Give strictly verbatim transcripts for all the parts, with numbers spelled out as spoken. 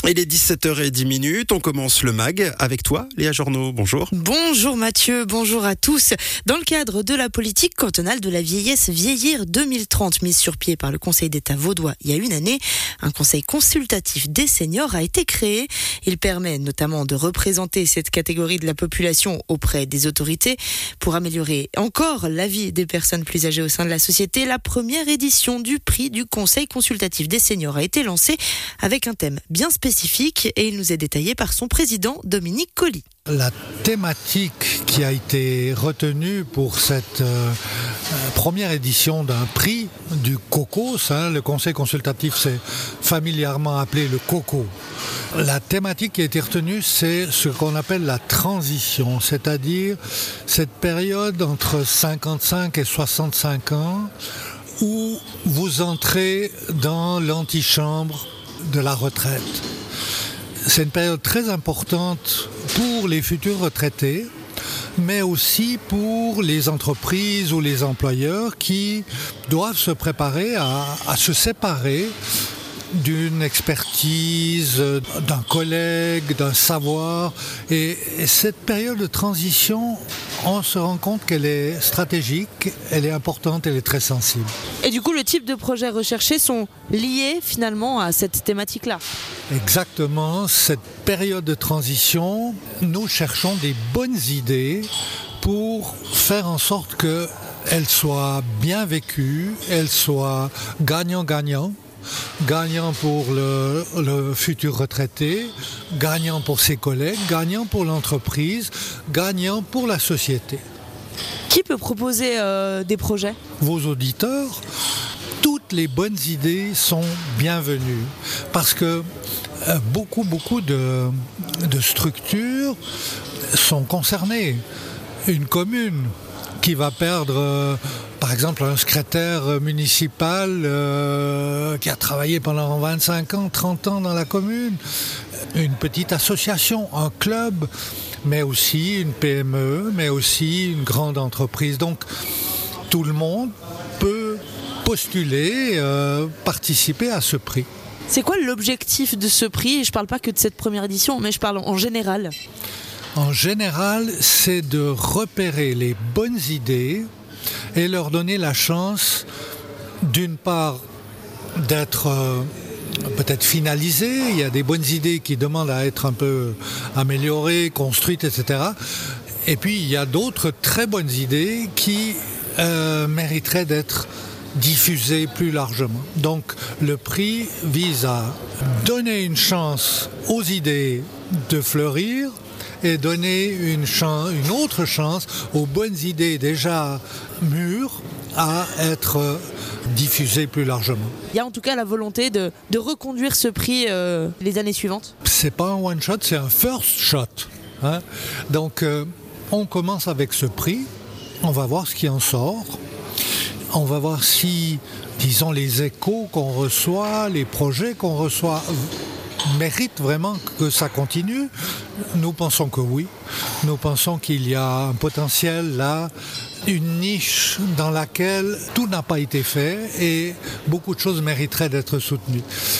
Il est dix-sept heures dix, on commence le mag avec toi, Léa Journeau, bonjour. Bonjour Mathieu, bonjour à tous. Dans le cadre de la politique cantonale de la vieillesse Vieillir deux mille trente, mise sur pied par le Conseil d'État vaudois il y a une année, un conseil consultatif des seniors a été créé. Il permet notamment de représenter cette catégorie de la population auprès des autorités pour améliorer encore la vie des personnes plus âgées au sein de la société. La première édition du prix du Conseil consultatif des seniors a été lancée avec un thème bien spécifique. Et il nous est détaillé par son président Dominique Colli. La thématique qui a été retenue pour cette euh, première édition d'un prix du COCOS, hein, le Conseil consultatif c'est familièrement appelé le COCO. La thématique qui a été retenue, c'est ce qu'on appelle la transition, c'est-à-dire cette période entre cinquante-cinq et soixante-cinq ans où vous entrez dans l'antichambre de la retraite. C'est une période très importante pour les futurs retraités, mais aussi pour les entreprises ou les employeurs qui doivent se préparer à, à se séparer d'une expertise, d'un collègue, d'un savoir. Et, et cette période de transition, on se rend compte qu'elle est stratégique, elle est importante, elle est très sensible. Et du coup, le type de projets recherchés sont liés finalement à cette thématique-là. Exactement, cette période de transition, nous cherchons des bonnes idées pour faire en sorte qu'elles soient bien vécues, elles soient gagnant-gagnant. Gagnant pour le, le futur retraité, gagnant pour ses collègues, gagnant pour l'entreprise, gagnant pour la société. Qui peut proposer euh, des projets ? Vos auditeurs, toutes les bonnes idées sont bienvenues parce que euh, beaucoup, beaucoup de, de structures sont concernées. Une commune qui va perdre, euh, par exemple, un secrétaire municipal euh, qui a travaillé pendant vingt-cinq ans, trente ans dans la commune, une petite association, un club, mais aussi une P M E, mais aussi une grande entreprise. Donc, tout le monde peut postuler, euh, participer à ce prix. C'est quoi l'objectif de ce prix ? Je ne parle pas que de cette première édition, mais je parle en général. En général, c'est de repérer les bonnes idées et leur donner la chance, d'une part, d'être euh, peut-être finalisées. Il y a des bonnes idées qui demandent à être un peu améliorées, construites, et cetera. Et puis, il y a d'autres très bonnes idées qui euh, mériteraient d'être diffusées plus largement. Donc, le prix vise à donner une chance aux idées de fleurir, et donner une, chance, une autre chance aux bonnes idées déjà mûres à être diffusées plus largement. Il y a en tout cas la volonté de, de reconduire ce prix euh, les années suivantes. C'est pas un one shot, c'est un first shot. Hein. Donc euh, on commence avec ce prix, on va voir ce qui en sort, on va voir si, disons, les échos qu'on reçoit, les projets qu'on reçoit mérite vraiment que ça continue. Nous pensons que oui. Nous pensons qu'il y a un potentiel là, une niche dans laquelle tout n'a pas été fait et beaucoup de choses mériteraient d'être soutenues.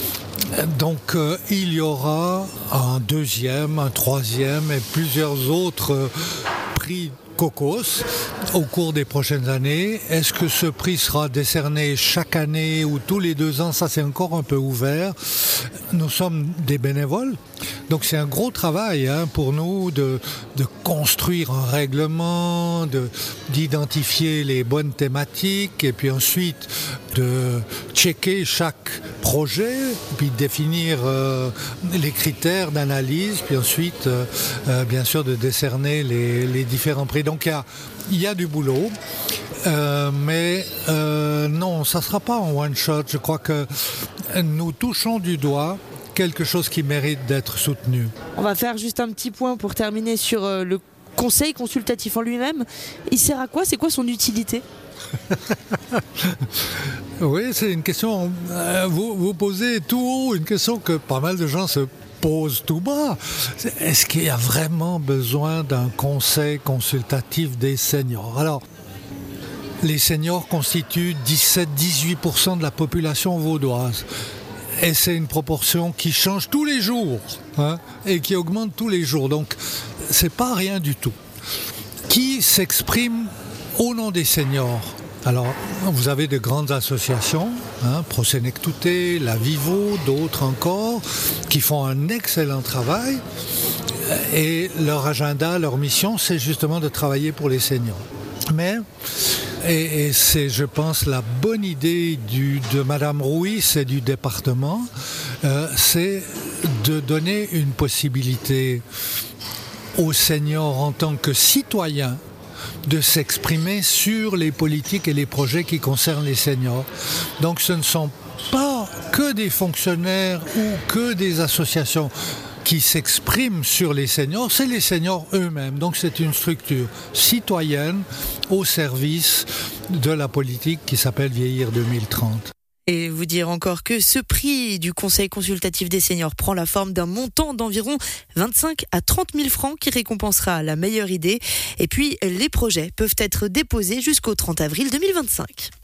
Donc euh, il y aura un deuxième, un troisième et plusieurs autres euh, prix COCOS au cours des prochaines années. Est-ce que ce prix sera décerné chaque année ou tous les deux ans ? Ça, c'est encore un peu ouvert. Nous sommes des bénévoles, donc c'est un gros travail hein, pour nous de, de construire un règlement, de, d'identifier les bonnes thématiques et puis ensuite de checker chaque projet, puis définir euh, les critères d'analyse, puis ensuite, euh, euh, bien sûr, de décerner les, les différents prix. Donc il y a, il y a du boulot, euh, mais euh, non, ça ne sera pas en one shot. Je crois que nous touchons du doigt quelque chose qui mérite d'être soutenu. On va faire juste un petit point pour terminer sur euh, le conseil consultatif en lui-même. Il sert à quoi ? C'est quoi son utilité ? Oui, c'est une question, euh, vous, vous posez tout haut, une question que pas mal de gens se posent tout bas. Est-ce qu'il y a vraiment besoin d'un conseil consultatif des seniors ? Alors, les seniors constituent dix-sept à dix-huit pour cent de la population vaudoise. Et c'est une proportion qui change tous les jours, hein, et qui augmente tous les jours. Donc, c'est pas rien du tout. Qui s'exprime au nom des seniors? Alors, vous avez de grandes associations, hein, Prosenectute, la Vivo, d'autres encore, qui font un excellent travail. Et leur agenda, leur mission, c'est justement de travailler pour les seniors. Mais, et, et c'est, je pense, la bonne idée du, de Madame Ruiz et du département, euh, c'est de donner une possibilité aux seniors en tant que citoyens de s'exprimer sur les politiques et les projets qui concernent les seniors. Donc ce ne sont pas que des fonctionnaires ou que des associations qui s'expriment sur les seniors, c'est les seniors eux-mêmes. Donc c'est une structure citoyenne au service de la politique qui s'appelle Vieillir deux mille trente. Et vous dire encore que ce prix du Conseil consultatif des seniors prend la forme d'un montant d'environ vingt-cinq à trente mille francs qui récompensera la meilleure idée. Et puis, les projets peuvent être déposés jusqu'au trente avril deux mille vingt-cinq.